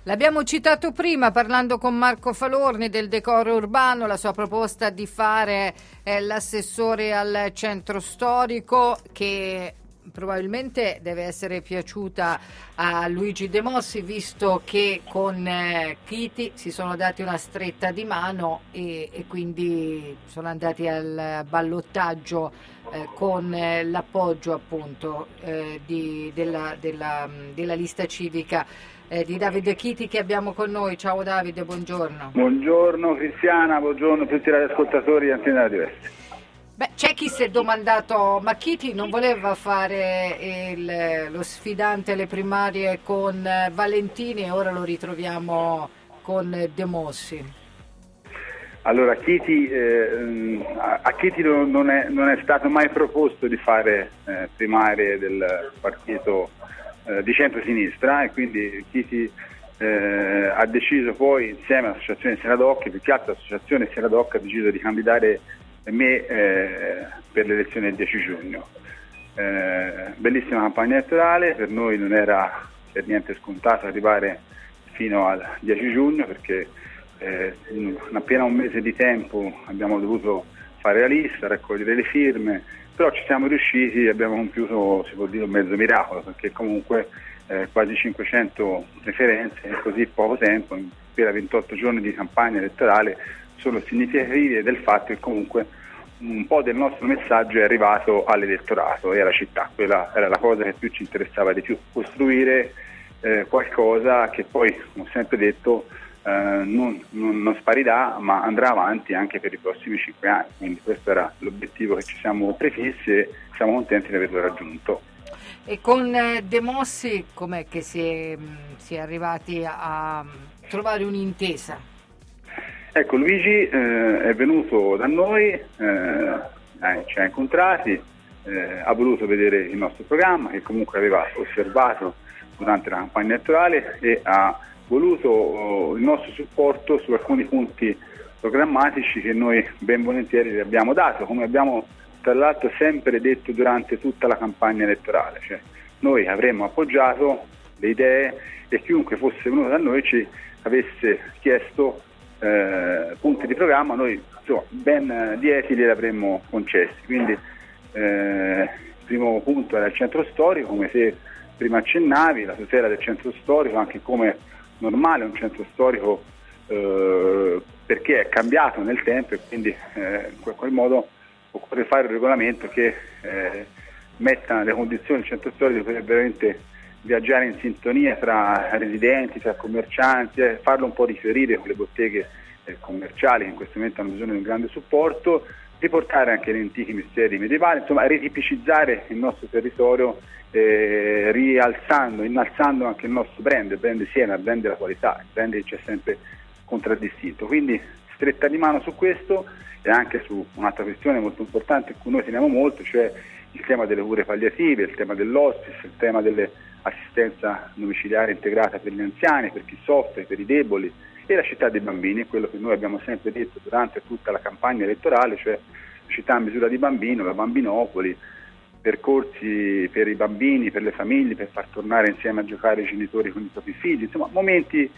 L'abbiamo citato prima parlando con Marco Falorni del decoro urbano, la sua proposta di fare l'assessore al centro storico, che probabilmente deve essere piaciuta a Luigi De Mossi, visto che con Chiti si sono dati una stretta di mano e quindi sono andati al ballottaggio con l'appoggio appunto della lista civica di Davide Chiti, che abbiamo con noi. Ciao Davide, buongiorno. Buongiorno Cristiana, buongiorno a tutti gli ascoltatori di Antena Diversa. Beh, c'è chi si è domandato, ma Chiti non voleva fare lo sfidante alle primarie con Valentini e ora lo ritroviamo con De Mossi? Allora, Chiti, a Chiti non è stato mai proposto di fare primarie del partito di centro-sinistra, e quindi Chiti ha deciso poi, insieme all'associazione Senadoc, più che altro l'associazione Senadoc ha deciso di candidare me per le elezioni del 10 giugno. Bellissima campagna elettorale, per noi non era per niente scontato arrivare fino al 10 giugno perché in appena un mese di tempo abbiamo dovuto fare la lista, raccogliere le firme, però ci siamo riusciti e abbiamo compiuto, si può dire, un mezzo miracolo, perché comunque quasi 500 preferenze in così poco tempo, per 28 giorni di campagna elettorale, sono significative del fatto che comunque un po' del nostro messaggio è arrivato all'elettorato e alla città. Quella era la cosa che più ci interessava di più, costruire qualcosa che poi, come ho sempre detto, non sparirà, ma andrà avanti anche per i prossimi 5 anni. Quindi questo era l'obiettivo che ci siamo prefissi e siamo contenti di averlo raggiunto. E con De Mossi com'è che si è arrivati a trovare un'intesa? Ecco, Luigi è venuto da noi, ci ha incontrati, ha voluto vedere il nostro programma, che comunque aveva osservato durante la campagna elettorale, e ha voluto il nostro supporto su alcuni punti programmatici che noi ben volentieri vi abbiamo dato, come abbiamo tra l'altro sempre detto durante tutta la campagna elettorale. Cioè, noi avremmo appoggiato le idee e chiunque fosse venuto da noi ci avesse chiesto punti di programma, noi insomma, ben 10 li avremmo concessi. Quindi il primo punto era il centro storico, come se prima accennavi, la tutela del centro storico, anche come normale un centro storico, perché è cambiato nel tempo e quindi in quel modo occorre fare un regolamento che metta le condizioni del centro storico per veramente viaggiare in sintonia tra residenti, tra commercianti, farlo un po' riferire con le botteghe commerciali che in questo momento hanno bisogno di un grande supporto, riportare anche gli antichi misteri medievali, insomma ritipicizzare il nostro territorio, innalzando anche il nostro brand Siena, il brand della qualità, il brand che ci è sempre contraddistinto. Quindi stretta di mano su questo e anche su un'altra questione molto importante a cui noi teniamo molto, cioè il tema delle cure palliative, il tema dell'hospice, il tema dell'assistenza domiciliare integrata per gli anziani, per chi soffre, per i deboli, e la città dei bambini, quello che noi abbiamo sempre detto durante tutta la campagna elettorale, cioè la città a misura di bambino, la Bambinopoli, percorsi per i bambini, per le famiglie, per far tornare insieme a giocare i genitori con i propri figli, insomma momenti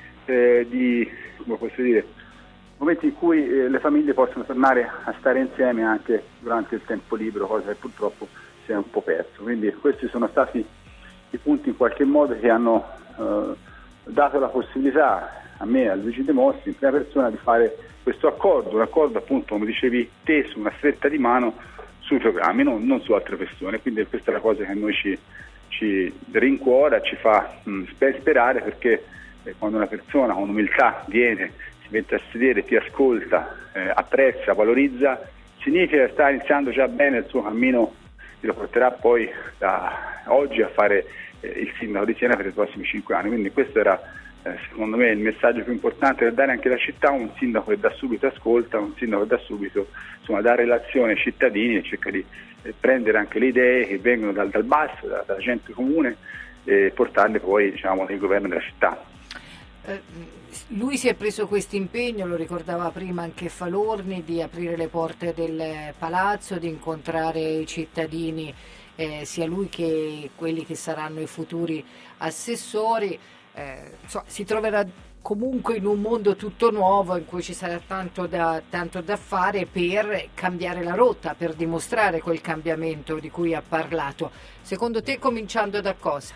momenti in cui le famiglie possono tornare a stare insieme anche durante il tempo libero, cosa che purtroppo si è un po' perso. Quindi questi sono stati i punti in qualche modo che hanno dato la possibilità a me, a Luigi De Mossi, in prima persona, di fare questo accordo, un accordo appunto, come dicevi te, su una stretta di mano sui programmi, non su altre persone. Quindi questa è la cosa che a noi ci rincuora, ci fa sperare, perché quando una persona con umiltà viene, si mette a sedere, ti ascolta, apprezza, valorizza, significa che sta iniziando già bene il suo cammino, che lo porterà poi da oggi a fare il sindaco di Siena per i prossimi 5 anni. Quindi questo era secondo me il messaggio più importante da dare anche alla città, un sindaco che da subito ascolta, un sindaco che da subito dà relazione ai cittadini e cerca di prendere anche le idee che vengono dal basso, dalla gente comune, e portarle poi nel governo della città. Lui si è preso questo impegno, lo ricordava prima anche Falorni, di aprire le porte del palazzo, di incontrare i cittadini, sia lui che quelli che saranno i futuri assessori. si troverà comunque in un mondo tutto nuovo in cui ci sarà tanto da fare per cambiare la rotta, per dimostrare quel cambiamento di cui ha parlato. Secondo te, cominciando da cosa?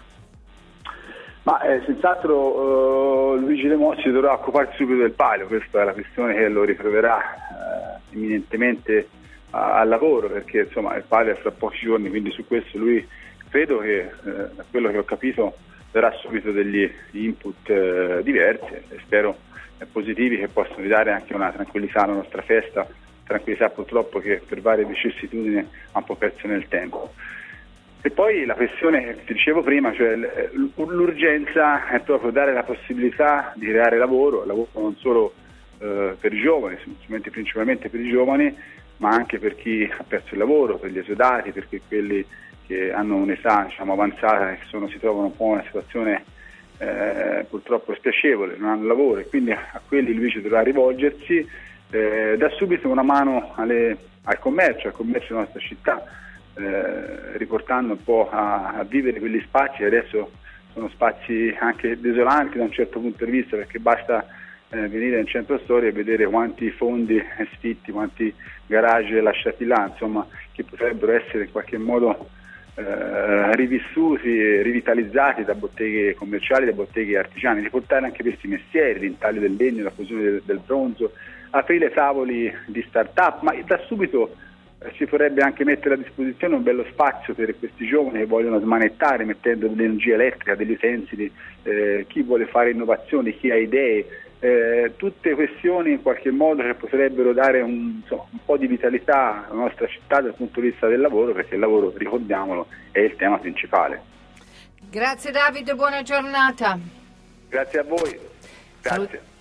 Ma senz'altro Luigi De Mossi dovrà occuparsi subito del palio, questa è la questione che lo ritroverà imminentemente al lavoro, perché insomma il palio è fra pochi giorni, quindi su questo lui credo che, da quello che ho capito, darà subito degli input diversi e spero positivi, che possono ridare anche una tranquillità alla nostra festa, tranquillità purtroppo che per varie vicissitudini ha un po' perso nel tempo. E poi la questione che ti dicevo prima, cioè l'urgenza è proprio dare la possibilità di creare lavoro non solo per i giovani, principalmente per i giovani, ma anche per chi ha perso il lavoro, per gli esodati, perché quelli che hanno un'età avanzata e si trovano un po' in una situazione purtroppo spiacevole, non hanno lavoro, e quindi a quelli Luigi dovrà rivolgersi, da subito una mano al commercio della nostra città, riportando un po' a vivere quegli spazi che adesso sono spazi anche desolanti da un certo punto di vista, perché basta venire in centro storico e vedere quanti fondi sfitti, quanti garage lasciati là, insomma, che potrebbero essere in qualche modo rivissuti e rivitalizzati da botteghe commerciali, da botteghe artigiane, riportare anche questi mestieri, l'intaglio del legno, la fusione del bronzo, aprire tavoli di start-up, ma da subito si potrebbe anche mettere a disposizione un bello spazio per questi giovani che vogliono smanettare mettendo dell'energia elettrica, degli utensili, chi vuole fare innovazioni, chi ha idee, tutte questioni in qualche modo che potrebbero dare un po' di vitalità alla nostra città dal punto di vista del lavoro, perché il lavoro, ricordiamolo, è il tema principale. Grazie Davide, buona giornata. Grazie a voi. Grazie.